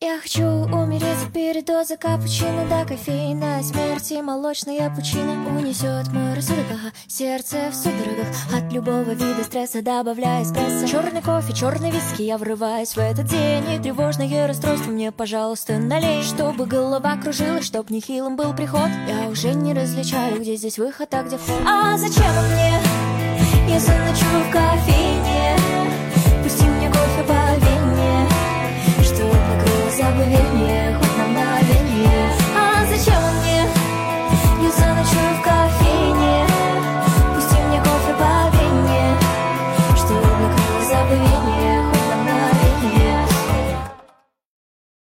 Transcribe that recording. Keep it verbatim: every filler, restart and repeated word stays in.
Я хочу умереть от передоза капучино до кофеина. Смерти молочная пучина унесет мой рассудок, ага. Сердце в судорогах от любого вида стресса, добавляя эспрессо. Черный кофе, черный виски, я врываюсь в этот день. И тревожное расстройство мне, пожалуйста, налей. Чтобы голова кружилась, чтоб нехилым был приход. Я уже не различаю, где здесь выход, а где вход. А зачем он мне? Я заночую в кофейне.